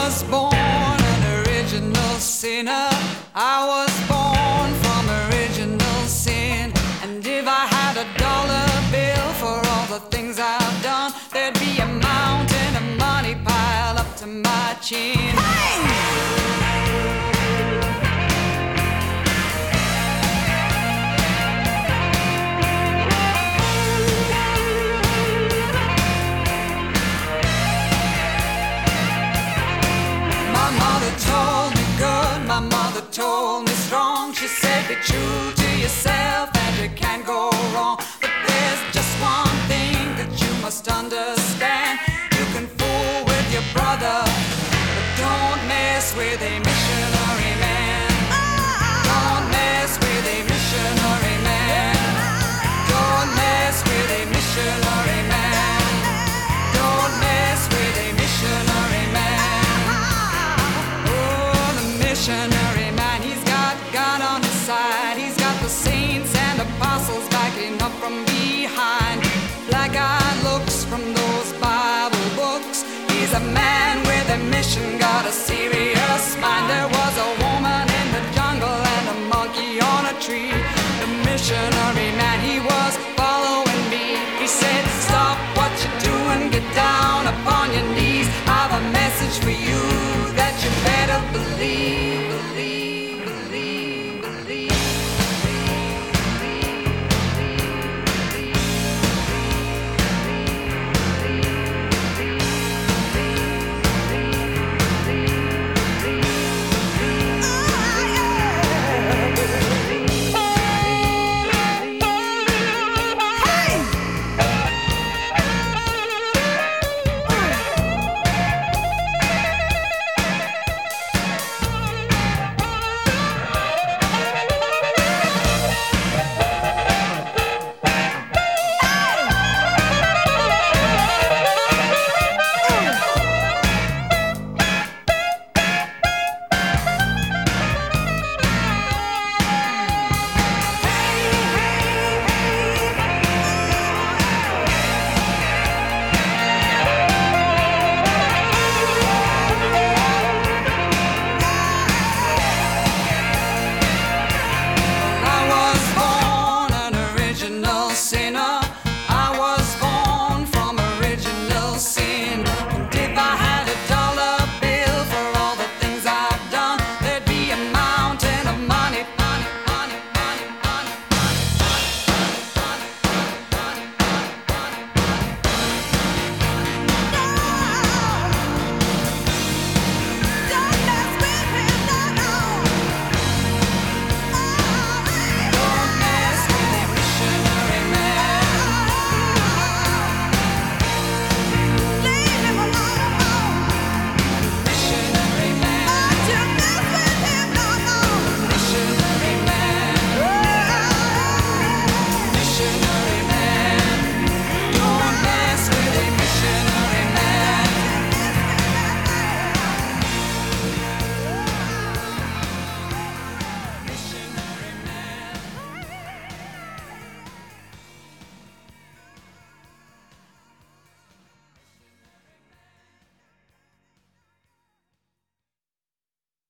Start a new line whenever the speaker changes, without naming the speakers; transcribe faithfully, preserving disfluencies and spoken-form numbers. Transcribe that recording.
was born an original sinner. I was born from original sin. And if I had a dollar bill for all the things I've done, there'd be a mountain of money piled up to my chin. Hey! Told me good, my mother told me strong. She said be true to yourself and you can't go wrong. But there's just one thing that you must understand. You can fool with your brother, but don't mess with a missionary man. Don't mess with a missionary man. Don't mess with a missionary man. Don't mess with a missionary man. Missionary man, he's got God on his side. He's got the saints and apostles backing up from behind. Black-eyed looks from those Bible books. He's a man with a mission, got a serious mind. There was a woman in the jungle and a monkey on a tree. The missionary man, he was following me. He said, stop what you're doing, get down upon your knees. I've a message for you that you better believe.